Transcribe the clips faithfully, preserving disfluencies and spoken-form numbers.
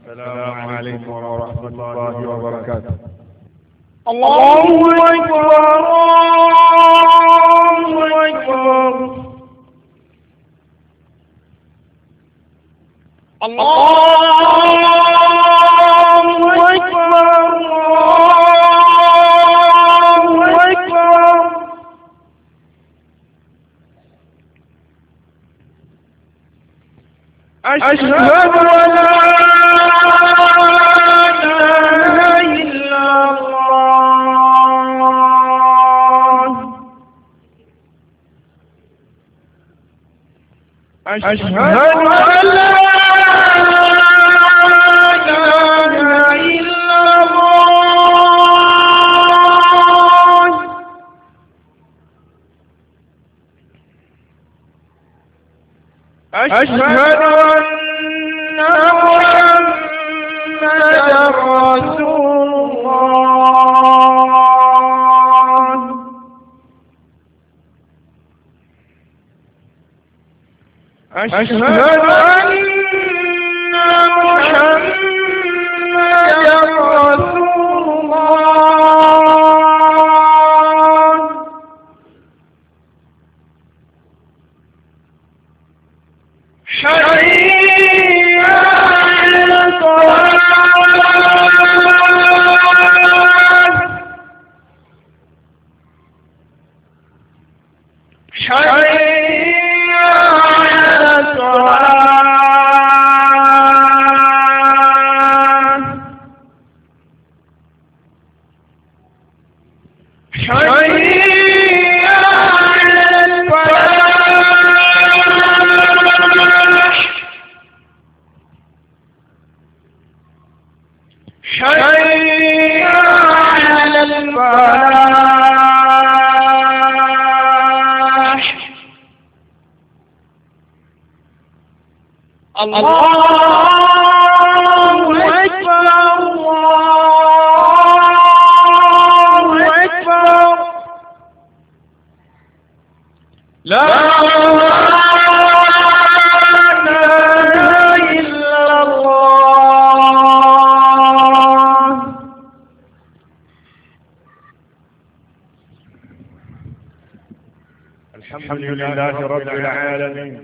السلام عليكم ورحمة الله وبركاته. الله أكبر الله أكبر الله أكبر الله أكبر. أشهد أن لا أشهد أن لا إله إلا الله. أشهد أن محمدا رسول الله. أشهد أن محمدا رسول الله. حي على الصلاة. حي على الصلاة. حي على الفلاح. حي على الفلاح. الله أكبر الله أكبر. لا إله إلا الله. الحمد لله رب العالمين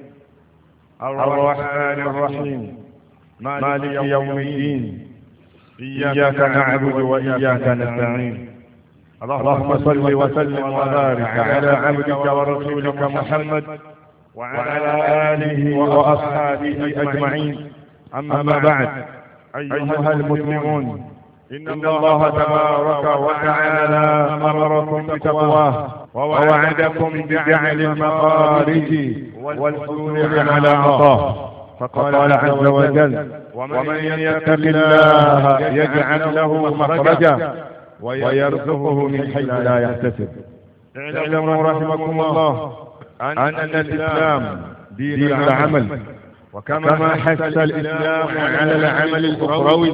الرحمن الرحيم مالك يوم الدين إياك نعبد وإياك نستعين. اللهم صل وسلم وبارك على عبدك ورسولك محمد وعلى آله وأصحابه أجمعين. أما بعد، أيها المسلمون، إن الله تبارك وتعالى أمركم بتقواه ووعدكم بجعل المخارج والحصول على عطاه، فقال عز وجل: ومن يتق الله يجعل له مخرجا ويرزقه من حيث لا يحتسب. اعلموا رحمكم الله أن الإسلام دين العمل، وكما حث الإسلام على العمل الأخروي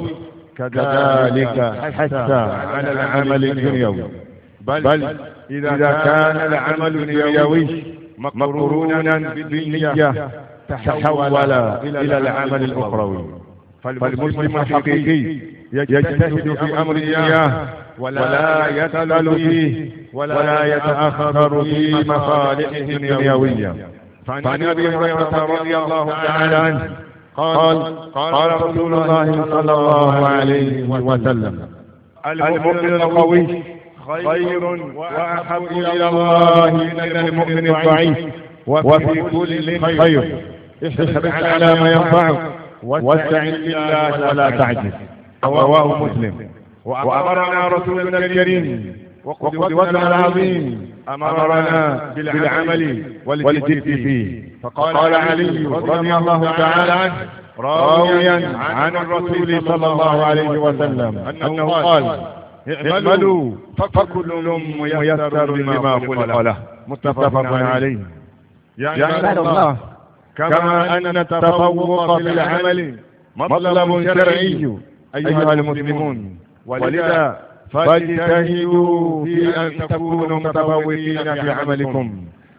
كذلك حث على العمل الدنيوي، بل إذا كان العمل الدنيوي مقرونا بالنية تحول إلى العمل الأخروي. فالمسلم الحقيقي يجتهد في أمر الدنيا ولا يتلل فيه ولا يتأخر في مصالحه الدنيوية. فعن أبي هريرة رضي الله تعالى عنه قال: قال رسول الله صلى الله عليه وسلم: المؤمن القوي خير وأحب إلى الله من المؤمن الضعيف، وفي كل خير. احرص على ما ينفعك واستعن بالله ولا تعجز. رواه مسلم. وأمرنا رسولنا الكريم وقدوتنا العظيم أمرنا بالعمل والجد فيه، فقال علي رضي الله تعالى عنه راويا عن الرسول صلى الله عليه وسلم أنه قال: اعملوا فكل ميسر لما خلق له. متفق عليه. يا عباد الله، كما أن التفوق في العمل مطلب شرعي أيها المسلمون، ولذا فاجتهدوا في أن تكونوا متفوقين في عملكم،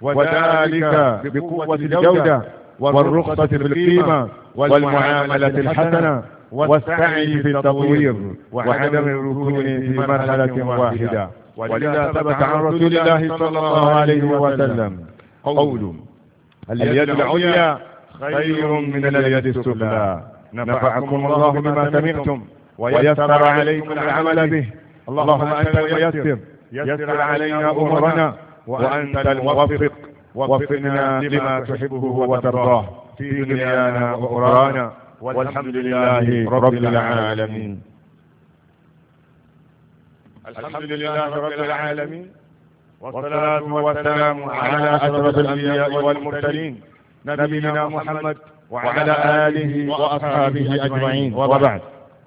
وذلك بقوة الجودة والرخصة في القيمة والمعاملة الحسنة والسعي في التطوير وعدم الركون في مرحلة واحدة. ولذا ثبت عن رسول الله صلى الله عليه وسلم قول: اليد العليا خير من اليد السفلى. نفعكم الله بما سمعتم ويسر عليكم العمل به. اللهم أنت الميسر، يسر علينا أمورنا، وأنت الموفق، وفقنا لما تحبه وترضاه في دنيانا وأخرانا، والحمد لله رب العالمين. الحمد لله رب العالمين، والصلاة والسلام على أشرف الأنبياء والمرسلين، نبينا محمد وعلى آله وأصحابه أجمعين، وبعد.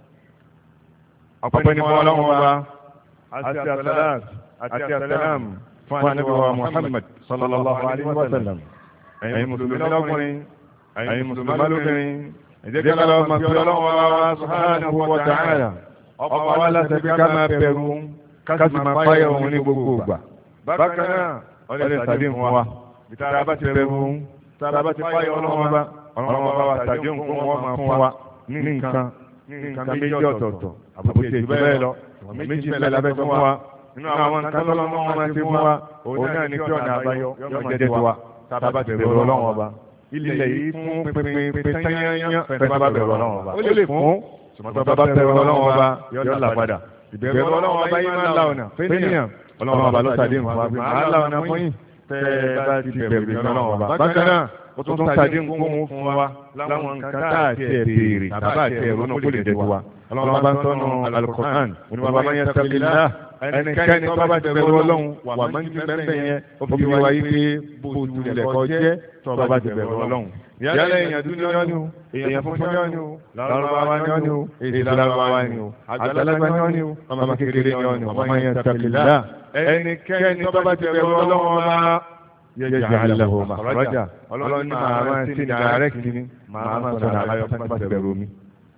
أقول لكم أتى الثلاث أتى السلام فنبي محمد صلى الله عليه وسلم. أي مسلمين أقولين، أي مسلمين أقولين، إذا كان الله الله سبحانه وتعالى أقوال سبكما بيرون كسم فايرون نبوغا. بكنا أولي سديم هو بتابة بيرون تابة فايرون هو ọlọ́mọba tàbí nǹkan wọn máa fún wa ní nǹkan nǹkan méjì ọ̀tọ̀ọ̀tọ̀ àbúkù tí èjì bẹ́ẹ̀ lọ méjì bẹ́ẹ̀ lábẹ́ fún wa nínú àwọn nǹkan tó lọ́mọ wọn máa ti fún wa òun náà ní kí ọ̀nà àbáyọ yóò máa jẹ́ tiwa tábà ti bẹ̀rù ọlọ́wọ́n ọba. ilẹ̀ yìí fún pínpín tányányán fẹ́ẹ́ bá bẹ̀rù ọlọ́wọ́n ọba. ó lè fún tòmọ́tò bá bẹ̀rù ọlọ́wọ́n ọba yóò là padà. ìbẹ̀rù ọlọ́wọ́n ọba yìí máa ń la ọ̀nà fẹ́ẹ́nìyàn ọlọ́wọ́n ọba ló sàdé nǹkan wa máa la ọ̀nà fún yín tẹ́ bá ti bẹ̀rù ọlọ́wọ́n ọba. bákan náà ó tún sàdé nǹkan fún wa láwọn nǹkan tá àti ẹ̀ béèrè tàbá àti ẹ̀rọ náà kó lè jẹ́ tiwa. ọlọ́wọ́n bá ń tọ́nu alukur'an oníwàbá máa ń yẹ sàkìlá ẹnikẹ́ni tó bá ti bẹ̀rù ọlọ́run wà máa ń ti bẹ́ẹ̀ yẹn ó fi wá yí pé bójú lẹ̀kọ́ jẹ́ tó bá ti bẹ̀rù ọlọ́run. yálẹ̀ èèyàn dúdú ni ó èèyàn funfun ni ó lárúbáwá ni ó èdè lárúbáwá ni ó àgbàlagbà ni ó ọmọ kékeré ni ó máa ń yẹ sàkìlá ẹnikẹ́ni tó bá ti bẹ̀rù ọlọ́run ọba yaj'al lahu makhraja ọlọ́run ní màá máa ti direct ni màá máa sọ̀rọ̀ àbáyọ fún ẹni bẹ̀rù mi.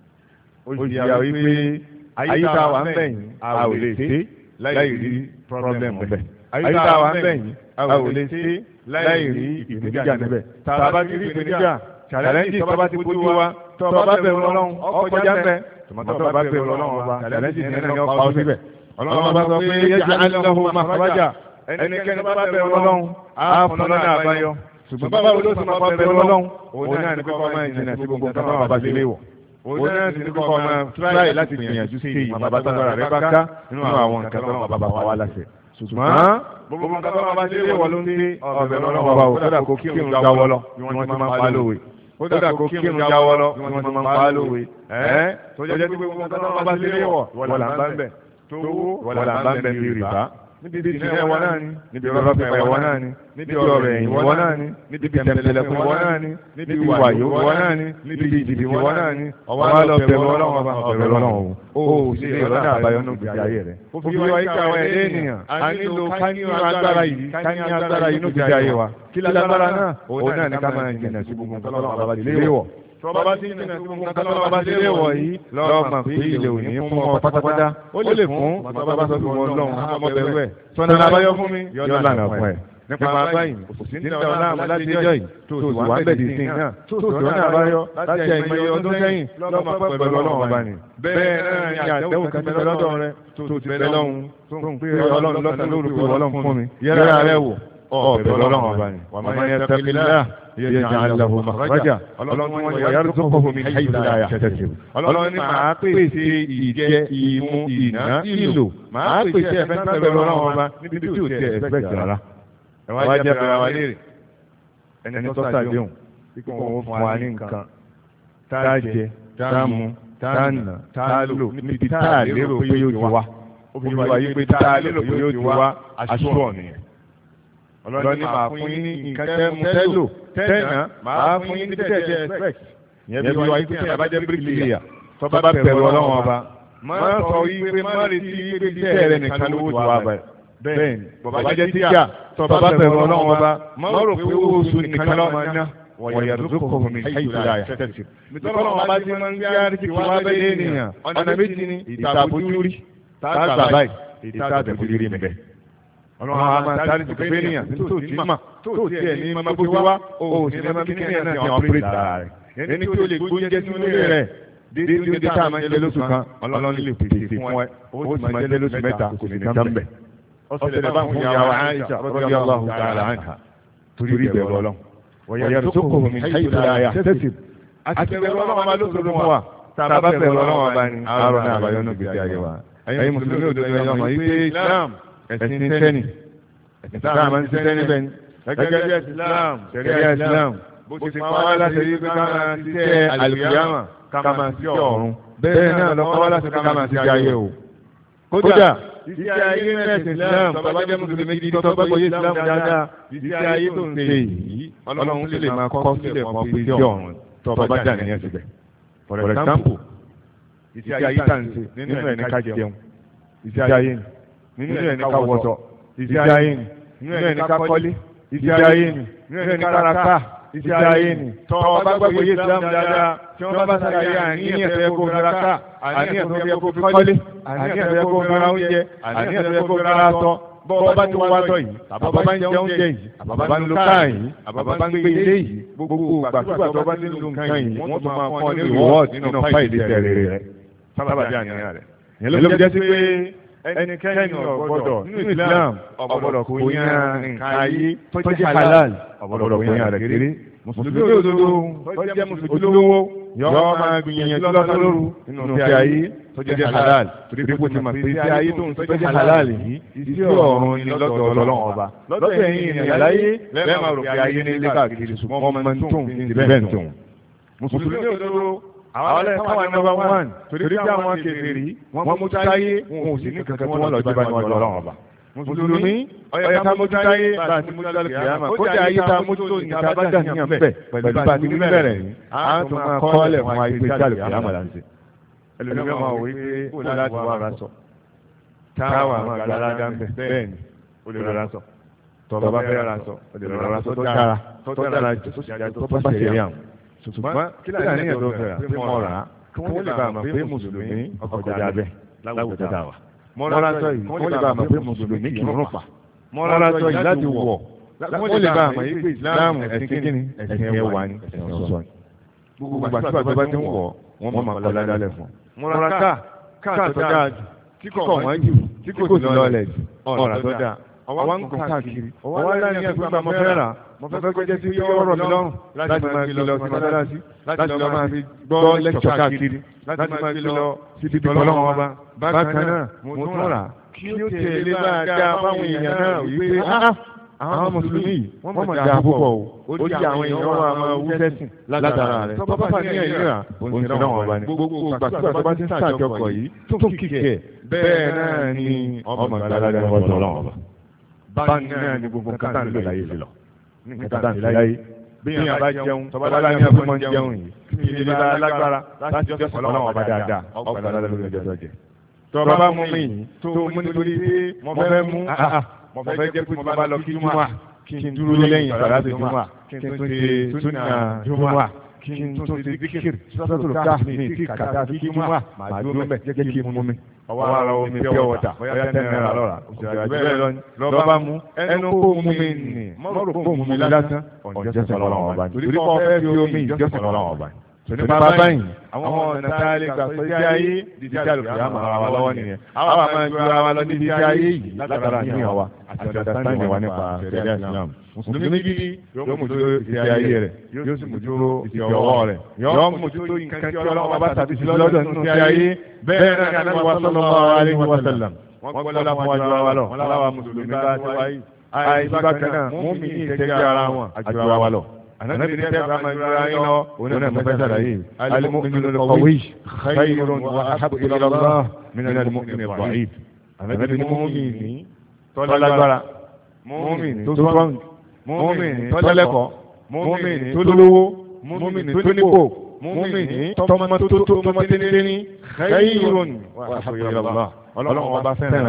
ó di àwọn wípé ayé tá a wà ń bẹ̀yìn a ò lè ṣe láì rí problem níbẹ̀. ayé tá a wà ń bẹ̀yìn a ò lè ṣe láì rí ìpèníjà níbẹ̀. tá a bá ti rí ìpèníjà challenge tó bá ti bójú wa tó bá bẹ̀rù ọlọ́run ọkọjá bẹ́ẹ̀ tó bá bẹ̀rù ọlọ́run ọba challenge ní ẹni ọkọ̀ ọ síbẹ̀. ọlọ́run bá sọ pé yaj'al lahu makhraja ẹnikẹ́ni bá bẹ̀rù ọlọ́run á fún lọ́nà àbáyọ. ṣùgbọ́n báwo ló sì máa bá bẹ̀rù ọlọ́run òun náà ní kókó máa jìnnà sí gbogbo nǹkan náà bá ti léwọ̀. òun náà sì ní kókó máa tíráì láti gbìyànjú sí ìmọ̀ bàbá tágbára rẹ bá ká nínú àwọn nǹkan náà bàbá pa wá láṣẹ. ṣùgbọ́n gbogbo nǹkan náà bá ti léwọ̀ ló ń dé ọ̀bẹ̀rù ọlọ́run ọba ò kódà kó kírun jáwọ́ lọ bí wọ́n ti máa ń pa lówe. kódà kó kírun jáwọ́ lọ bí wọ́n ti máa ń pa lówe. ẹ̀ tó jẹ́ pé gbogbo nǹkan náà bá ti léwọ̀ wọ́n là ń bá ń bẹ̀ tó wọ́n là ń bá ń bẹ̀ bí rìbá níbi ìsìn ẹ̀wọ̀n náà ni níbi ọ̀rọ̀ pípa ẹ̀wọ̀n náà ni níbi ọ̀rọ̀ ẹ̀yìn wọ́n náà ni níbi tẹ̀mẹ̀lẹ̀kùn wọ́n náà ni níbi wàyó wọ́n náà ni níbi ìdìbò wọ́n náà ni ọwọ́ lọ bẹ̀rù ọlọ́run ọba ọ̀bẹ̀rù ọlọ́run o ò sí ọ̀rọ̀ náà àbáyọ náà gbèsè ayé rẹ̀. ó fi wá ike àwọn ẹ̀dẹ́ ènìyàn a nílò káyọ̀ agbára yìí káyọ̀ agbára yìí ní gbèsè ayé wa kí lágbára náà òun náà ní ká máa jìnnà sí gbogbo nǹkan ọlọ́run ọba léwọ̀ tọ́ba tí ń jìnnà sí gbogbo nǹkan ọlọ́run ọba léwọ̀ yìí lọ́ọ́ mọ̀ pé ilé òní fún ọ pátápátá ó lè fún tọ́ba bá sọ fún wọn lọ́hùn ọmọ bẹ̀rù ẹ̀ sọ́nà àbáyọ fún mi yọ lànà fún ẹ̀ nípa báyìí òsì ní ọ̀nà àmọ́ láti ẹjọ́ yìí tó sì wà ń bẹ̀ dì sí náà tó sì ọ̀nà àbáyọ láti àìmọye ọdún sẹ́yìn lọ́mọ pẹ̀lú ọlọ́run ọba ni. bẹ́ẹ̀ náà ni àdéhùn kan tẹ́lẹ̀ lọ́dọ̀ rẹ tó ti bẹ lọ́hùn tó ń pè ọlọ́run lọ́sàn lóru pé ọlọ́run fún mi yẹ́rẹ́ rẹ wò ọ̀bẹ̀ ọlọ́run ọba ni. wà máa yẹ tẹ́kílá yaj'al lahu makhraja ọlọ́run wọn yarzuquhu min haythu la yahtasib. ọlọ́run ní màá pèsè ìjẹ ìmu ìná ìlò màá pèsè ẹ̀fẹ́ sábẹ̀ ọlọ́run ọba níbi tí ò tiẹ̀ ẹ̀fẹ́ rárá. ẹ wá jẹ́ bẹ̀rẹ̀ wa léèrè ẹni tó sàdéhùn kíkọ́ wọn fún wa ní nǹkan tá a jẹ tá a mu tá a nà tá a lò níbi tá a lérò pé yóò ti wá ó fi wá yí pé tá a lérò pé yóò ti wá aṣọ ọ̀nìyàn. ọlọ́ni máa fún yín ní nǹkan tẹ́ mu tẹ́ lò tẹ́nà máa fún yín ní tẹ́ jẹ́ expect. ìyẹn bí wá yí pé tẹ́ ẹ bá jẹ́ bíríkìlìyà tó bá bẹ̀rù ọlọ́run ọba máa sọ yí pé má retí pé tẹ́ rẹ nìkan lówó ti wá báyìí. bẹ́ẹ̀ni bàbá jẹ́ tíjà tọba bẹ̀rù ọlọ́run ọba má rò pé owó oṣù nìkan lọ́mọ ná wọ̀nyẹ̀rùkọ̀ mi haythu la yahtasib. nítorí ọba tí wọ́n ń gbé àríkì wá bẹ́ẹ̀ ènìyàn ọ̀nà méjì ni ìtàbójúrí tààgbà báyìí ìtàbójúrí mi bẹ́ẹ̀. ọlọ́run a máa sáré ti pé ènìyàn tó ti mà tó ti ẹ̀ ní máa bójú wá o sì ní máa kíkẹ́ náà ti ọ̀pẹ́rẹ́ tààrà rẹ̀ ẹni tí ó lè gbóúnjẹ sínú rẹ̀ dídí oúnjẹ tá a máa ń jẹ lóṣù kan ọlọ́run lè pèsè fún ẹ ó sì máa jẹ lóṣù mẹ́ta kò sì ní tán bẹ̀. ọ̀sẹ̀ bá fún yàrá Àìṣà radiyallahu ta'ala anha torí ìbẹ̀rù ọlọ́run wọ̀yẹ̀rùsókò min haythu la yahtasib àti bẹ̀rù ọlọ́run bá lóṣù fún wa tá a bá bẹ̀rù ọlọ́run bá ní àárọ̀ náà àbáyọ náà gbèsè ayé wa. ẹ̀yin mùsùlùmí òdodo ẹ̀yọ́ ọmọ yìí pé Islam ẹ̀sìn tẹ́ni ẹ̀sìn tá a máa ń ṣiṣẹ́ níbẹ̀ ni gẹ́gẹ́ bí Islam ṣẹ̀ríà Islam bó ti pa wá láti rí pé ká máa ṣiṣẹ́ àlùkìyámà ká máa ṣiṣẹ́ ọ̀run bẹ́ẹ̀ náà lọ pa wá láti ká máa ṣiṣẹ́ ayé o. kódà iṣẹ́ ayé mẹ́sìn Islam bàbá jẹ́ mùsùlùmí gidi tó bá gbọ́yé Islam dáadáa iṣẹ́ ayé tó ń ṣe yìí ọlọ́run sì lè máa kọ́ sílẹ̀ fún pé iṣẹ́ ọ̀run tó bá jà nìyẹn síbẹ̀. for example iṣẹ́ ayé tá à ń ṣe nínú ẹ̀ ní ká jẹun iṣẹ́ ayé nínú ẹ̀ ní ká wọṣọ iṣẹ́ ayé nínú ẹ̀ ní ká kọ́lé iṣẹ́ ayé nínú ẹ̀ ní ká ra ká iṣẹ́ ayé ni tọ́ ọba gbàgbọ́ yé Islam dáadáa tí wọ́n bá ṣàlàyé àníyàn tó yẹ kó fara ká àníyàn tó yẹ kó fi kọ́lé àníyàn tó yẹ kó fara oúnjẹ àníyàn tó yẹ kó fara aṣọ bọ́ ọba tó wá tọ̀ yìí àbàbà bá ń jẹ oúnjẹ yìí àbàbà ń lo káà yìí àbàbà bá ń gbé ilé yìí gbogbo gbàgbà tó bá nílò nǹkan yìí wọ́n tún máa fọ́ ní reward nínú fáìlì tẹ̀lé rẹ̀ sábàbí àníyàn rẹ̀ yẹn ló jẹ́ sí pé ẹnikẹ́ni ọ̀gbọ́dọ̀ nínú Islam ọ̀gbọ́dọ̀ kò yán nǹkan ayé tó jẹ́ halal ọ̀gbọ́dọ̀ kò yán rẹ̀ kéré mùsùlùmí òdodo tó jẹ́ mùsùlùmí olówó yọ máa gbìyànjú lọ́sàn lóru nínú ti ayé tó jẹ́ halal torí kò ti mọ̀ pé ti ayé tó ń tó jẹ́ halal yìí iṣẹ́ ọ̀run ni lọ́dọ̀ Ọlọ́run ọba lọ́dọ̀ ẹ̀yin ènìyàn láyé lẹ́ẹ̀ máa rò pé ayé ní ilé káàkiri ṣùgbọ́n ọmọ tó ń fi bẹ́ẹ̀ tó ń mùsùlùmí òdodo àwọn ẹ̀ka wà nọ́mbà wán torí bí àwọn kèfèrí wọ́n mú táyé wọn ò sì ní kankan tí wọ́n lọ jọba ní ọjọ́ Ọlọ́run ọba. mùsùlùmí ọ̀yẹ́ ká mójú táyé bá a ti mójú táyé kìámà ó jẹ́ ayé tá a mójú tó ní ká bá dà níyàn bẹ́ẹ̀ pẹ̀lú bá a ti ní bẹ̀rẹ̀ yìí á tún máa kọ́lẹ̀ fún ayé pé jálù kìámà là ń ṣe. ẹlòmíràn máa wí pé kó láti wá ara sọ táwa máa gba aládá ń bẹ̀ bẹ́ẹ̀ ni ó lè rọra sọ tọ́ba bá fẹ́ ra sọ ó lè rọra sọ tó dára tó dára tó bá ṣe rí àwọn ṣùgbọ́n kí láàrin ẹ̀yìn tó fẹ́ra pé mo rà á kí wọ́n lè bá a mọ̀ pé mùsùlùmí ọkọjà bẹ́ẹ̀ láwùjọ dá wa. mọ́ra sọ yìí kí wọ́n lè bá a mọ̀ pé mùsùlùmí kì í rún pa. mọ́ra sọ yìí láti wọ̀ wọ́n lè bá a mọ̀ yìí pé ìsìláàmù ẹ̀sìn kíni ẹ̀sìn ẹwà ni ẹ̀sìn ọ̀sọ́ ni. gbogbo àti àti bá ti ń wọ̀ wọ́n máa kọ́ ládàlẹ̀ fún. mọ́ra ká ká tó dáa jù tí kò wọ́n jù tí kò sì lọ́ọ̀lẹ̀ jù ọ̀rà tó dáa ọwọ́ nǹkan káàkiri ọwọ́ aláàní ẹgbẹ́ gba mọ́fẹ́ rà mọ́fẹ́ kó jẹ́ sí yọ ọ̀rọ̀ mi lọ́rùn láti máa gbé lọ sí mọ́sálásí láti lọ máa fi gbọ́ lẹ́kṣọ̀ káàkiri láti máa gbé lọ sí ibi ọlọ́run ọba bákan náà mo tún rà kí ó tẹ̀lé bá a dá fáwọn èèyàn náà wípé àwọn mùsùlùmí wọ́n mọ̀ dáa púpọ̀ o ó di àwọn èèyàn wa máa wú sẹ́sìn látara rẹ̀ tọ́ bá ní ẹ̀yìn rà òun ti náà wọ́n bá ní gbogbo gbàgbà tó bá ti ń sàjọkọ̀ yìí tó kíkẹ́ bẹ́ẹ̀ náà ni ọmọ ìgbàlódé ọjọ́ ọlọ́run ọba báyìí náà ni gbogbo nǹkan tá à ń lò láyé fi lọ nǹkan tá à ń lò láyé bí yàn bá jẹun tọ́ba bá ní ọ̀pọ̀ mọ́ jẹun yìí kí ni ilé bá lágbára láti jọ́sìn ọlọ́run ọba dáadáa ọ̀pọ̀ dáadáa lórí ọjọ́ jẹ. tọ́ba bá mú mi yìí tó mú nítorí pé mo fẹ́ mú mo fẹ́ jẹ́ pé mo bá lọ kí júmọ́ kí n dúró lẹ́yìn sàrátì júmọ́ kí n tún ṣe súnà júmọ́ kí n tún ṣe díkìrì sọ́tò káàmì tí kàtà kí júmọ́ màá dúró mẹ́ jẹ́ kí n mú mi ọwọ́ ara omi pure water bóyá ten naira lọ́ra òṣèlú bẹ́ẹ̀ lọ́ba mú ẹnu kó mú mi nì mọ́rò kó mú mi lásán ọ̀jọ́sìn ọlọ́run ọba torí kọ́ fẹ́ fi omi ìjọsìn ọlọ́run ọba tòní bá báyìí àwọn ọ̀nà tá a lè gbà pé tí ayé dídí àlùkò yà máa wa lọ́wọ́ nìyẹn àwọn àmà ju ara wa lọ ní dídí ayé yìí látara níyàn wa àti ọ̀dàsáǹdì wa nípa ṣẹ̀ríà Islam mùsùlùmí gidi yóò mú tó ìṣe ayé rẹ̀ yóò sì mú tó ìṣe ọwọ́ rẹ̀ yóò mú tó nǹkan tí ọlọ́run bá tàbí sí lọ́dọ̀ nínú ti ayé bẹ́ẹ̀ náà ni Ànábì sallallahu alaihi wa sallam wọ́n gbọ́dọ̀ fún wa ju ara wa lọ wọ́n láwa mùsùlùmí bá ti wáyé àìsí bákan náà mú mi ní ìtẹ́jú ara wọn àjù ara wa lọ. Ànábì ní tẹ́ bá máa yọra yín lọ òun náà mo fẹ́ sàlàyé al-mu'minu al-qawi khayrun wa ahabbu ila Allah min al-mu'min ad-da'if. Ànábì ní mùmínì tó lágbára mùmínì tó strong mùmínì tó lẹ́kọ̀ọ́ mùmínì tó lówó mùmínì tó nípò mùmínì tọmọtótó tọmọténéténí khayrun wa ahabbu ila Allah. Ọlọ́run ọba fẹ́ràn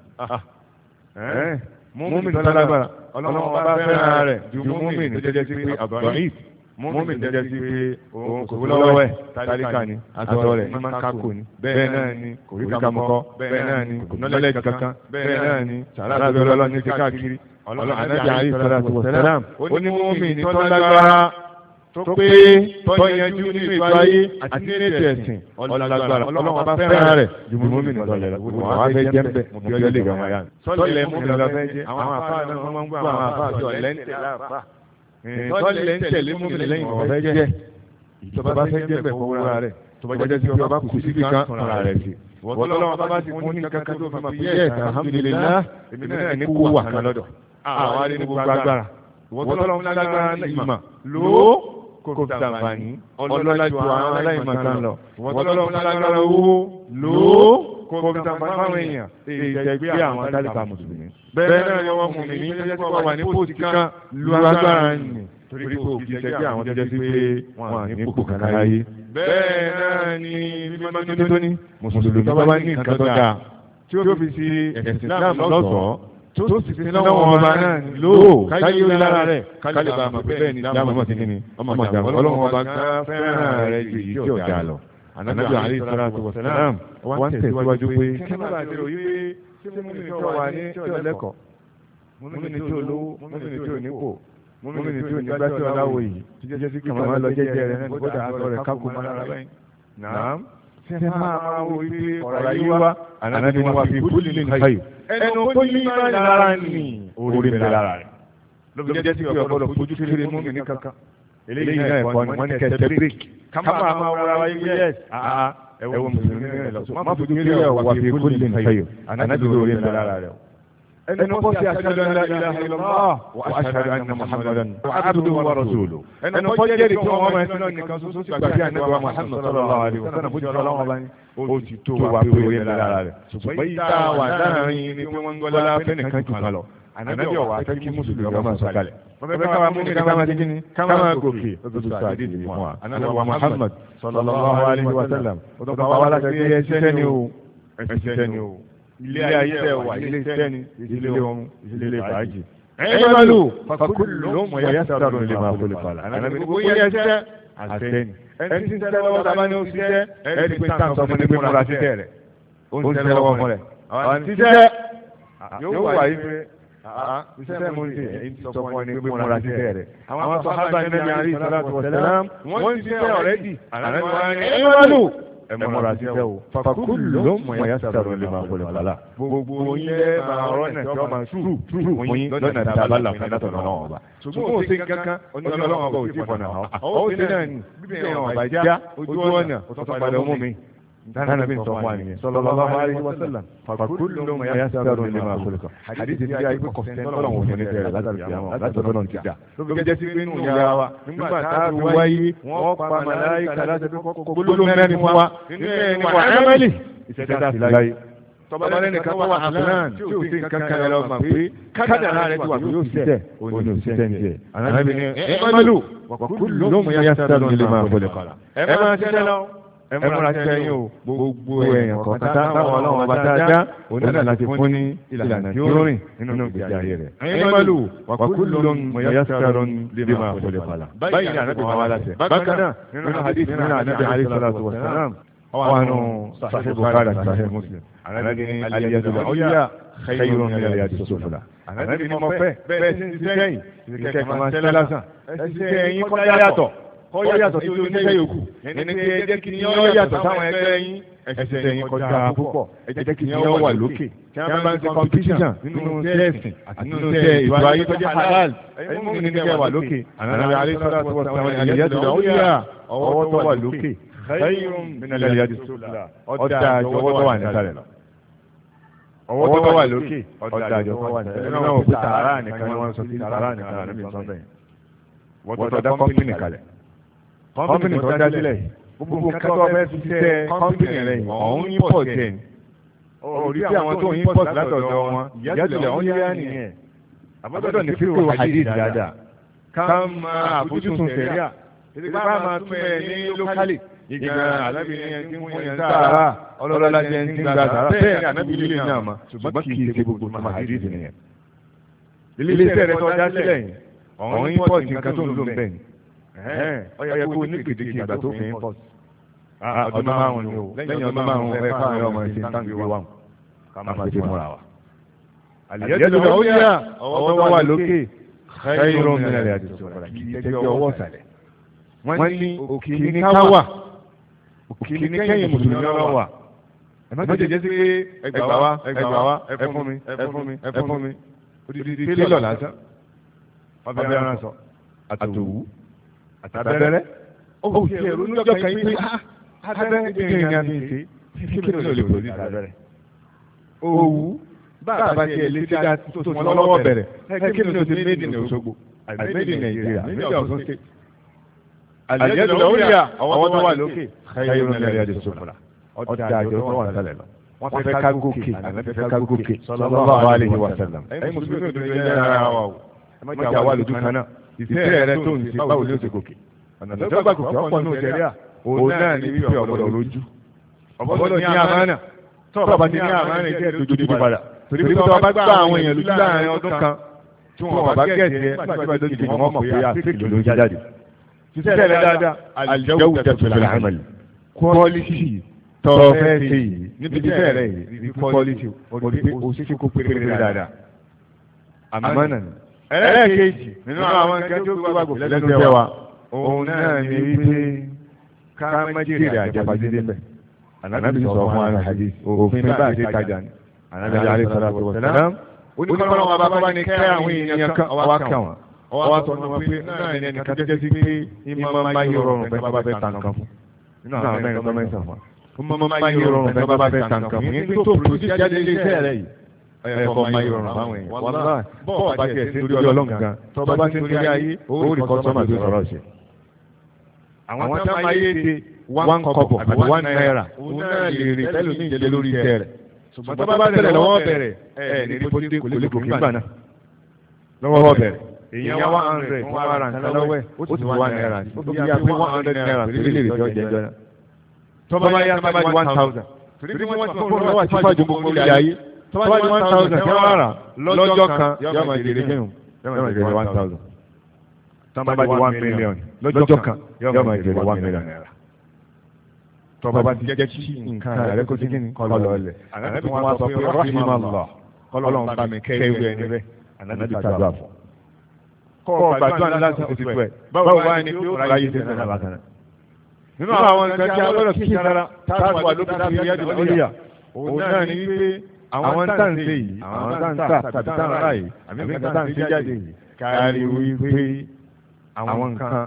rẹ̀ mùmínì tó lágbára ọlọ́run ọba fẹ́ràn rẹ̀ ju mùmínì tó jẹ́ sí pé àbọ̀rìn mùmínì tó jẹ́ sí pé òun kò lọ́wọ́ ẹ̀ tálíkà ni àtọ̀ rẹ̀ ní máa ń kákò ni bẹ́ẹ̀ náà ni kò rí kàmọ́kọ́ bẹ́ẹ̀ náà ni kò nọ́lẹ́jì kankan bẹ́ẹ̀ náà ni sàrà bí ọlọ́run ní ti káàkiri ọlọ́run ànábì àyè sọ́dọ̀ àti wọ̀sẹ̀lám ó ní mùmínì tó lágbára tó pé tó yanjú nínú ètò ayé àti nínú ètò ẹ̀sìn ọ̀làgbàrà ọlọ́run bá fẹ́ràn rẹ̀ ju mùmínì lọ́lẹ̀ lọ wọ́n á fẹ́ jẹ́ bẹ́ẹ̀ mo bí ọ lè gbọ́n ya sọ́lẹ̀ mùmínì lọ fẹ́ jẹ́ àwọn àfáà náà wọ́n máa ń gbọ́ àwọn àfáà tó lẹ́ńtẹ̀ láàfáà sọ́lẹ̀ ń tẹ̀lé mùmínì lẹ́yìn ọ̀fẹ́ jẹ́ ìjọba fẹ́ jẹ́ bẹ́ẹ̀ fọwọ́ra rẹ̀ tó bá jẹ́ tí ọba kù síbi kan fúnra rẹ̀ sí wọ́tọ́lọ́wọ́ bá bá ti fún ní kankan tó fi máa fi yẹ́ alhamdulillah èmi náà ní kú wà kan lọ́dọ̀ àwọn adé ní gbogbo agbára wọ́tọ́lọ́wọ́ lágbára ìmọ̀ ló kò fi tàǹfààní ọlọ́lá ju àwọn aláìmọ̀ kan lọ wọ́tọ́lọ́wọ́ lágbára owó ló kò fi tàǹfààní fáwọn èèyàn èyí jẹ́ pé àwọn tálíkà mùsùlùmí bẹ́ẹ̀ náà ni wọ́n mú mi ní ẹjẹ́ tí wọ́n wà ní póòtù kan lu agbára yìí torí pé òkè jẹ́ pé àwọn jẹ́ sí pé wọ́n à ní kókò kan láyé bẹ́ẹ̀ náà ni mímọ́ tóní mùsùlùmí tó bá ní nǹkan tó dáa tí ó fi sí ẹ̀sìn Islam lọ́sọ̀ọ́ tó sì fi náwó ọba náà lò káyé ó lára rẹ̀ kálí bá mọ̀ pé bẹ́ẹ̀ ni Islam ọmọ ti kíni ọmọ ìjàmbá ọlọ́run ọba fẹ́ràn rẹ̀ ju èyí tí ò dáa lọ. Ànábì alayhi salatu wa salam wọ́n tẹ̀síwájú pé kí ló bá dé o yé tí múmi tó wà ní tí ò lẹ́kọ̀ọ́ múmi tí ò lówó múmi tí ò nípò múmi tí ò nígbà tí ò láwò yìí tí jẹ́ sí kí màmá lọ jẹ́jẹ́ rẹ̀ náà kódà àtọ̀ rẹ̀ kákó mọ́ lára báyìí. Nàám ṣe máa máa wo ibi ọ̀rọ̀ yìí wá Ànábì ni wà fi kúlì ní káyò ẹnu tó yí máa lára ní orí mi lára rẹ̀ ló fi jẹ́ sí ọ̀pọ̀lọpọ̀ fojú kéré múmi ní kankan eléyìí náà ẹ̀kọ́ ni wọ́n ní kẹsẹ̀ bíríkì kámá máa wọra wáyé yẹ́s ẹ̀wọ̀n mùsùlùmí rẹ̀ lọ má fojú kéré ẹ̀ wà fi kúlì ní káyò Ànábì ni orí mi lára rẹ̀ ẹnu kọ́ sí ashhadu an la ilaha illallah wa ashhadu anna muhammadan abduhu wa rasuluhu ẹnu kọ́ jẹ́rìí tí wọ́n máa ń sinú nìkan ṣoṣo sí gbàgbé ànábì wa Muhammad sallallahu alaihi wa sallam bójú ọlọ́wọ́ bá ní ó ti tó wa pé orí ẹ̀ lára rẹ̀ ṣùgbọ́n yìí tá a wà láàrin ni pé wọ́n ń gbọ́lá fẹ́nìkan jù kan lọ ànábì ọ̀wà fẹ́ kí mùsùlùmí ọmọ máa sọ̀kalẹ̀ wọ́n fẹ́ káwa mú mi ká máa dín ní ká máa gòkè ó tó sọ àdéhùn fún wa ànábì wa Muhammad sallallahu alaihi wa sallam ó tó bá wa láti gbé ẹsẹ̀ ni o ẹsẹ̀ ni o ilé ayé tẹ wà ilé sẹ́ni ilé ọ̀run ilé fàájì. ẹ̀yin máa lò fakulu ló mọ̀ yá sọ̀rọ̀ lè máa fọlẹ̀ fàlà. ànábi gbogbo yẹn ṣẹ́ àtẹ́ni. ẹni tí ń tẹ́ lọ́wọ́ sábà ní oṣù tẹ́ ẹni pé táwọn sọ fún ni pé múra sí tẹ́ rẹ̀. ó ń tẹ́ lọ́wọ́ fún rẹ̀. àwọn ti tẹ́ yóò wà yí pé iṣẹ́ mú ní èyí sọ fún ẹni pé múra sí tẹ́ rẹ̀. àwọn sàhábà ní Nabi alayhi salatu wa salam wọ́n ti tẹ́ ọ̀rẹ́dì. ẹ múra sí tẹ́ o fakulu ló mọ̀ yá sọ̀rọ̀ lè máa fọlẹ̀ fàlà. gbogbo yín lẹ́ máa rọ́ náà tí wọ́n máa sùúrù fún yín lọ́nà tí a bá là fún látọ̀ náà ọba. ṣùgbọ́n ó ṣe kankan ọlọ́run ọba ò tí ì fọ̀nà ọ̀ ó ṣe náà ní bíbí ẹ̀yàn ọba já ojú ọ̀nà ó tún padà mú mi. dáná bí n sọ fún wa nìyẹn sallallahu alaihi wasallam fakulu ló mọ̀ yá sọ̀rọ̀ lè máa fọlẹ̀ fàlà. àdìsí ti ayé kọ̀ọ̀kan tọ́lọ̀ wọn fún ní tẹ̀rẹ̀ látàrí látọ̀dọ̀ ti dà. ló fi jẹ́ sí pé nù yára wa nígbà tá a fi wáyé wọ́n pa màláíkà láti fi kọ́kọ́ gbólóhùn mẹ́rin fún wa nínú ẹ̀ ní wà ẹ́mẹ́lì ìṣẹ̀dá sí láyé. tọ́ba lẹ́nu kan wà àfúlàn tí ò sí nǹkan kan lọ mà pé kádàrá rẹ̀ ti wà pé yóò ṣiṣẹ́ òní òṣìṣẹ́ ní tiẹ̀. ànábì ní ẹ́mẹ́lù wàkúlù ló mú yá sẹ́dọ̀ nílé máa fọlẹ̀ fàlà. ẹ máa ṣiṣẹ́ lọ ẹ múra ṣiṣẹ́ yín o gbogbo èèyàn kọ̀ọ̀kan táwọn ọlọ́run ọba dáadáa òní náà láti fún ní ìlànà tí ó rìn nínú ìgbésí ayé rẹ̀. ẹ́mẹ́lù wàkúlù ló mú yá sẹ́dọ̀ nílé máa fọlẹ̀ fàlà. báyìí ni ànábì máa wá láṣẹ. bákan náà nínú hadith nínú ànábì alayhi salatu wa salam wánú sahih Bukhari àti sahih Muslim ànábì ní aliyadu al-ulya khayrun min aliyadi as-sufla. ànábì ní mo fẹ́ bẹ́ẹ̀ sí ṣiṣẹ́ yìí ṣiṣẹ́ kan máa ṣiṣẹ́ lásán ṣiṣẹ́ yín kọ́ yàtọ̀ kọ́ yàtọ̀ tí oníṣẹ́ yòókù ẹni pé ẹ jẹ́ kí ni yọ́ yàtọ̀ sáwọn ẹgbẹ́ yín ẹsẹ̀ yín kọjá púpọ̀ ẹ jẹ́ kí ni yọ́ wà lókè tí wọ́n bá ń ṣe competition nínú tẹ́ẹ̀sìn àti nínú tẹ́ẹ̀ ètò ayé tó jẹ́ halal ẹni mú ní kẹ́ wà lókè ànábì alayhi salatu wa salam aliyadu al-ulya ọwọ́ tó wà lókè khayrun min aliyadi as-sufla ọ̀dà àjọwọ́ tó wà nísàlẹ̀ lọ. ọwọ́ tó wà lókè ọ̀dà àjọwọ́ tó wà nísàlẹ̀ lọ. ẹni wọ́n sàárà nìkan ni wọ́n sọ sí sàárà nìkan ànábì sọ bẹ́ẹ̀. wọ́n tó dá kọ́mpìnì kalẹ̀ kọ́mpìnì tó dá sílẹ̀ gbogbo nǹkan tó fẹ́ fi ṣe kọ́mpìnì rẹ̀ ọ̀hún import ẹ̀ ní. orí tí àwọn tó ń import látọ̀dọ̀ wọn ìyàtọ̀ ọ̀hún yá nìyẹn. àbọ̀dọ̀ ní fíwò hadith dáadáa ká máa àbójútó sẹ̀ríà ìdíkà máa túmọ̀ ẹ̀ ní lókálì ìgbà alábìnrin yẹn tí wọ́n yẹn sára ọlọ́lá jẹ́ ń gbà sára bẹ́ẹ̀ ni anábìnrin lè ní àmà ṣùgbọ́n kì í ṣe gbogbo tó máa hadith nìyẹn. ilé iṣẹ́ rẹ̀ tó dá sílẹ̀ yìí ọ̀hún import nǹkan tó ń lò bẹ́ẹ̀ ni ọyẹ kó ní gbèdéke ìgbà tó fi import. ọdún márùn-ún ni o lẹ́yìn ọdún márùn-ún ẹ fáwọn ọmọ ẹ̀sìn táǹkì wà wọn ká máa ṣe múra wa. àlìyẹ́dùn náà ó yà ọwọ́ tó wà lókè khayrun min aliyadi as-sufla kì í tẹ́jọ́ ọwọ́ sàlẹ̀ wọ́n ní òkè ní ká wà òkè ní kẹ́yìn mùsùlùmí ọlọ́ wà ẹ má jẹjẹ sí pé ẹgbà wá ẹgbà wá ẹ fún mi ẹ fún mi ẹ fún mi odidi télọ̀ lásán wọ́n fẹ́ rán aṣọ àtòwú àtàbẹ́rẹ́ ó ti ẹ̀rọ lọ́jọ́ kan yìí pé abẹ́rẹ́ kìnìún ní àmì ìṣe kí ni o lè pò ní abẹ́rẹ́ òwú bá a bá tiẹ̀ lé sí dá tó tó wọn lọ́wọ́ bẹ̀rẹ̀ ẹ kí ni o ti méjì ní Òṣogbo méjì Nàìjíríà méjì Ọ̀ṣun state àlìyẹ́dù lọ́wọ́lìyà ọwọ́ tó wà lókè káyọ̀ ní ẹ̀rí àdìsó fúnra ọjà àjọ tó wà sálẹ̀ lọ wọ́n fẹ́ ká gòkè àná fẹ́ ká gòkè sallallahu alaihi wa sallam ẹ̀yin mùsùlùmí òdodo yẹn ara wa o ẹ má jà wà lójú kan náà ìfẹ́ rẹ tó ń ṣe báwo ni ó ṣe gòkè ọ̀nà tó gbà gòkè ọ̀pọ̀ ní òṣèré òun náà ní wípé ọ̀gbọ́dọ̀ lójú ọ̀gbọ́dọ̀ ní àmánà tó bá ti ní àmánà ìjẹ́ dojú di padà torí pé tó bá gbà àwọn èèyàn lójú láàrin ọdún kan tí wọn bá gẹ̀ẹ́sì ẹ nígbà tí wọn dojú di wọn mọ̀ pé àfíìkì ló ń jáde ṣiṣẹ́ rẹ dáadáa àlìjáwù tẹ̀sílẹ̀ àmàlì quality tọ́ fẹ́ ṣe yìí níbi iṣẹ́ rẹ yìí quality orí pé o ṣe kó péré dáadáa àmánà ni ẹlẹ́ẹ̀kejì nínú àwọn nǹkan tó gbé wàgbò lẹ́gbẹ̀ẹ́ wa òun náà ní wípé ká má jèrè àjàbájẹ́dé mẹ́ ànábì sọ fún wa àhàdí òfin bá àti ìtajà ní ànábì alẹ́ sọ́dọ̀ àti wọ̀sẹ̀lẹ́m oníkọ́lọ́ wọn bá bá ní kẹ́ àwọn èèyàn kan ọwá kan wọn ọwá sọ fún wọn pé náà ní ẹnì kan jẹ́ sí pé ìmọ̀ máa yí rọrùn bẹ́ẹ̀ bá bẹ́ẹ̀ tàn kan fún nínú àwọn mẹ́rin tó mẹ́sàn fún wa ìmọ̀ máa yí rọrùn bẹ́ẹ̀ bá bẹ́ẹ̀ tàn kan fún yín tó produce jáde ilé iṣẹ́ rẹ̀ yìí ẹ̀kọ́ máa yí rọrùn fáwọn èèyàn wọ́n bọ́ọ̀ bá tiẹ̀ sí nítorí ọlọ́run gan tó bá ti nítorí ayé ó rí kọ́sọ́mà tó sọ̀rọ̀ ṣe. àwọn tí wọ́n máa yé de one kọ́bọ̀ àti one naira òun náà lè rìn tẹ́lẹ̀ ní ìjẹ́lẹ̀ lórí iṣẹ́ rẹ̀ ṣùgbọ́n tó bá tẹ̀lẹ̀ lọ́wọ́ bẹ̀rẹ̀ ẹ̀ ní pósíté kò lè gòkè gbà náà lọ́wọ́ bẹ̀rẹ̀ èèyàn one hundred fún ara nǹkan lọ́wọ́ ẹ̀ ó sì one naira ó fi yá pé one hundred naira torí lè jọ jẹjọ náà tó bá yá tó bá di one thousand torí wọ́n ti fún un lọ́wọ́ àti fájú gbogbo ilé ayé tó bá di one thousand tí wọ́n rà lọ́jọ́ kan yóò máa jèrè fún un yóò máa jèrè one thousand tó bá di one million lọ́jọ́ kan yóò máa jèrè one million naira tó bá ti jẹ́ kí nǹkan rẹ̀ kó sí kí ni kọlọ̀ ọ̀lẹ̀ ànábì wọn sọ pé rahimallah kọlọ̀ ń bá mi kẹ́ ìwé ẹni bẹ́ẹ̀ ànábì tàdúrà fún kọ́ gbàdúrà ní lásán òsì pẹ̀ báwo wá ní pé ó ráyè sí ẹ̀sẹ̀ náà kan nínú àwọn nǹkan tí a gbọ́dọ̀ kí ìsára táàbù àlókè tó yẹ di lóríyà òun náà ní wípé àwọn táǹsì yìí àwọn táǹsà tàbí táǹrà yìí àbí nǹkan táǹsì jáde yìí kárí wípé àwọn nǹkan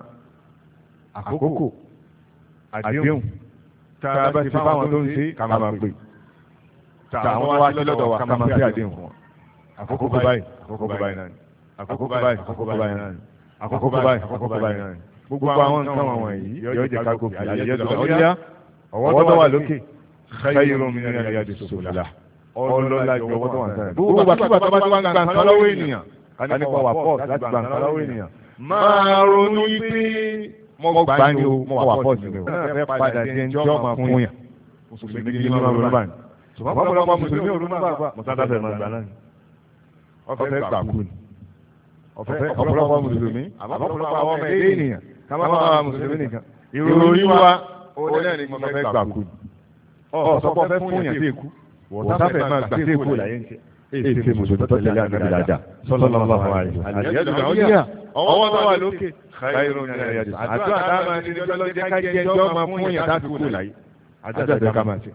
àkókò àdéhùn tá a bá ti fáwọn tó ń ṣe ká máa pè tá àwọn wá sí lọ́dọ̀ wa ká máa pè àdéhùn fún wọn àkókò báyìí àkókò báyìí náà ni àkókò báyìí àkókò báyìí náà ni àkókò báyìí àkókò báyìí náà ni gbogbo àwọn nǹkan wọ̀nyí yóò jẹ́ ká gòkè àyẹ̀yẹ́ tó lọ́yà ọwọ́ tó wà lókè khayrun min al-yadi sufla ọlọ́lá ju ọwọ́ tó wà sẹ́yìn. gbogbo àkíbà tó bá ti wá ń gbà nǹkan lọ́wọ́ ènìyàn ká nípa wà pọ̀ láti gbà nǹkan lọ́wọ́ ènìyàn máa ronú wípé mo gbà ní o mo wà pọ̀ sí mi o fẹ́ padà sí ẹni tí ó máa fún yàn mùsùlùmí gidi ní ọmọ bá ní. ṣùgbọ́n ọ̀pọ̀lọpọ̀ mùsùlùmí ò rúmọ́ bàbá mùsàdáfẹ́ máa gbà náà ni ọ̀fẹ́ gbà kú ni ọ̀pọ̀lọpọ̀ mùsùlùmí àbọ̀pọ̀lọpọ̀ àwọn ọmọ ẹ̀dẹ́ ènìyàn ká má máa mùsùlùmí nìkan ìròyìn wa ó náà ní mo fẹ́ gbà kú ni ọ̀sọ́pọ̀ fẹ́ fún yàn sí èkú wọ́n sáfẹ́ máa gbà sí èkó láyé ń ṣe èyí ṣe mùsùlùmí tó tẹ̀lé ànábì dáadáa sallallahu alaihi wasallam ọwọ́ tó wà lókè káyọ̀rọ̀ ní ẹ̀yà dùn àdúrà tá a máa ní lọ́jọ́ lọ́jọ́ ká jẹ́ ẹjọ́ máa fún yàn láti kú láyé àdúrà ká máa ṣe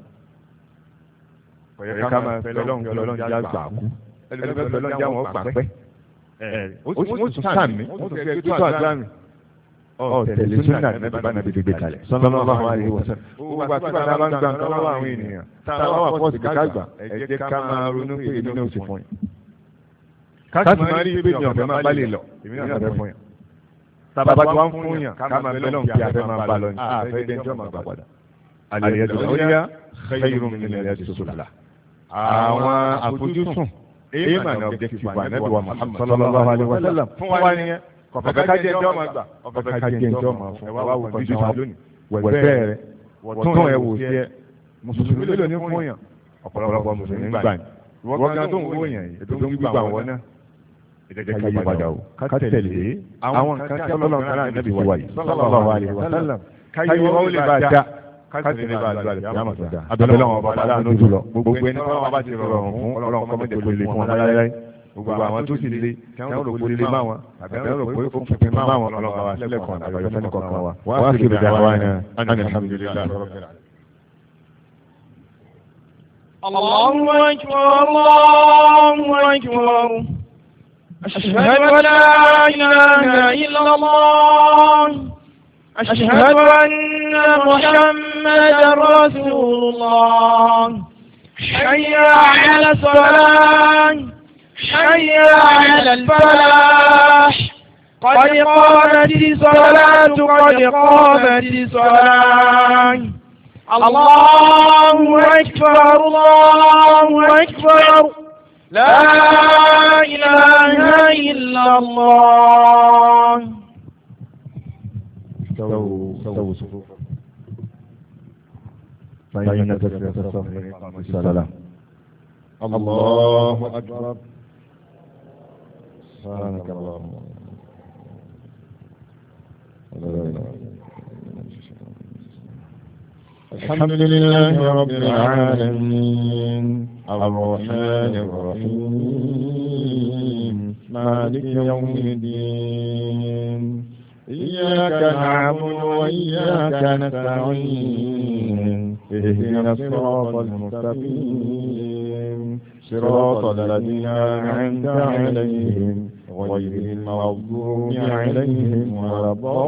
ọ̀yẹ́ ká máa fẹ́ lọ́n kí ọlọ́run já gbà kú ẹlẹ́fẹ́ fẹ́ lọ́n já wọn gbà pẹ́ ó tún sàmì ó tún fẹ́ tó àdúrà mi ọ tẹ̀lé súnà nàbí bá nàbí gbé kalẹ̀ sallallahu alaihi wasallam gbogbo àti bàtà bá ń gbà nǹkan lọ́wọ́ àwọn ènìyàn tá a wà pọ̀ sí ká gbà ẹ jẹ́ ká máa ronú pé èmi náà ò sì fún yín ká sì máa rí pé mi ọ̀fẹ́ máa bá lè lọ èmi náà fẹ́ fún yín tàbá tí wọ́n fún yín ká máa bẹ́ lọ́n kí afẹ́ máa bá lọ ní àfẹ́ dẹ́njọ́ máa gbà padà al-yadu al-ulya khayrun min al-yadi as-sufla àwọn àfojúsùn aim and objective wa Ànábì wa Muhammad sallallahu alaihi wasallam fún wa nìyẹn kọ̀fẹ́ ká jẹ́ ẹjọ́ máa gbà kọ̀fẹ́ ká jẹ́ ẹjọ́ máa fún wa wò kọ́ndíṣàn wa lónìí wẹ̀bẹ́ rẹ tún ẹ wò sí ẹ mùsùlùmí ló ní fún yàn ọ̀pọ̀lọpọ̀ mùsùlùmí gbà ní wọ́n kan tó ń wó yàn yìí ètò ń gbígbà wọn náà ìdẹ́jẹ́ ká yí padà o ká tẹ̀lé àwọn nǹkan tí ọlọ́run kan náà níbi ti wáyé sallallahu alaihi wasallam káyé wọn ó lè bá dá ká sì lè bá a lọ àmọ̀ tó dá abẹ́lẹ́ wọn ọba aláàánú jùlọ gbogbo ẹni tí wọ́n bá ti rọrùn fún ọlọ́run kọ́mọ́jẹ́ gbogbo àwọn tó sì le tí wọ́n rò pé lè má wọn àbí wọ́n rò pé ó fipin má wọn ọlọ́ba wa sílẹ̀ kan àbáyọ fẹ́ni kọ̀ọ̀kan wa. wàá kiri dàwa náà alhamdulilayi. Allahu akbar, Allahu akbar. أشهد أن لا إله إلا الله أشهد أن محمدا رسول الله حي على الصلاة حي على الفلاح قد قامت الصلاة قد قامت الصلاة الله أكبر الله أكبر لا إله إلا الله. استووا استووا صفوف فإن تسبيح الصف لإقامة الصلاة. الله أكبر. سبحانك اللهم. الحمد لله رب العالمين الرحمن الرحيم مالك يوم الدين إياك نعبد وإياك نستعين اهدنا الصراط المستقيم صراط الذين أنعمت عليهم غير المغضوب عليهم ولا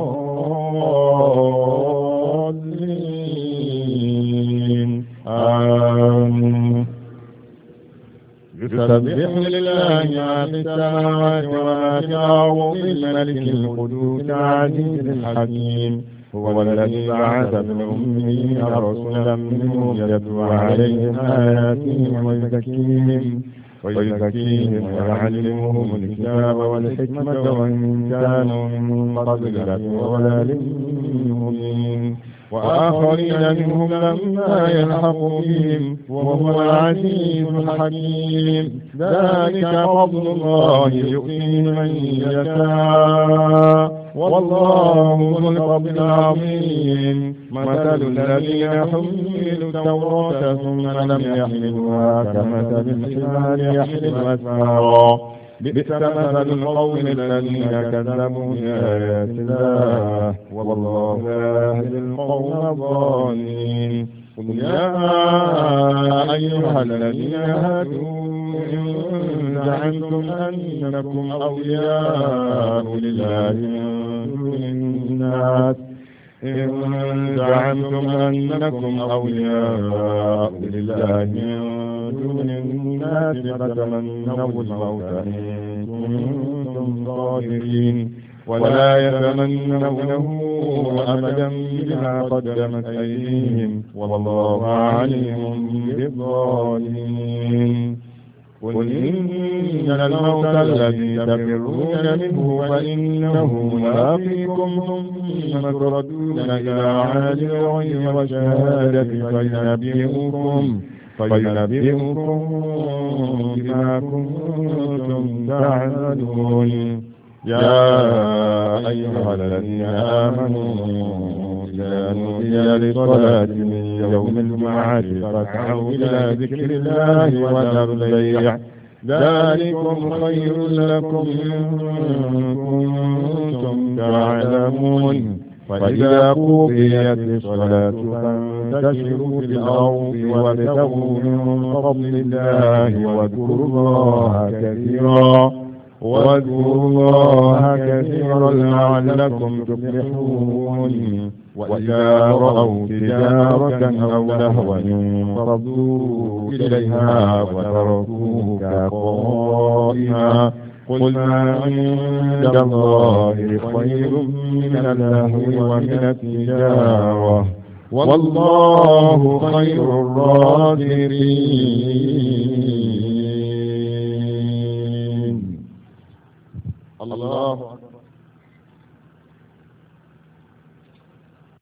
الضالين آمين. يسبح لله ما في السماوات وما في الأرض الملك القدوس العزيز الحكيم هو الذي بعث في الأميين رسولا منهم يتلو عليهم آياته ويزكيهم ويزكيهم ويعلمهم الكتاب والحكمة وإن كانوا من قبل لفي ضلال مبين وآخرين منهم لما يلحق بهم وهو العزيز الحكيم ذلك فضل الله يؤتيه من يشاء والله ذو الفضل العظيم. مثل الذين حملوا التوراة ثم لم يحملوها كمثل الحمار يحمل أسفارا بئس مثل القوم الذين كذبوا بآيات الله والله لا يهدي القوم الظالمين. قل يا أيها الذين هادوا إن زعمتم أنكم أولياء لله من دون الناس إن زعمتم أنكم أولياء لله من دون الناس فتمنوا الموت إن كنتم صادقين ولا يتمنونه أبدا بما قدمت أيديهم والله عليم بالظالمين. قل إن الموت الذي تفرون منه فإنه ملاقيكم ثم تردون إلى عالم الغيب والشهادة فينبئكم فينبئكم بما كنتم تعملون. يا أيها الذين آمنوا إذا نودي للصلاة من يوم الجمعة فاسعوا إلى ذكر الله وذروا البيع ذلكم خير لكم إن كنتم تعلمون. فإذا قضيت الصلاة فانتشروا في الأرض وابتغوا من فضل الله واذكروا الله كثيرا واذكروا الله كثيرا لعلكم تفلحون. وإذا رأوا تجارة أو لهوا انفضوا إليها وتركوك قائما قل ما عند الله خير من اللهو ومن التجارة والله خير الرازقين. الله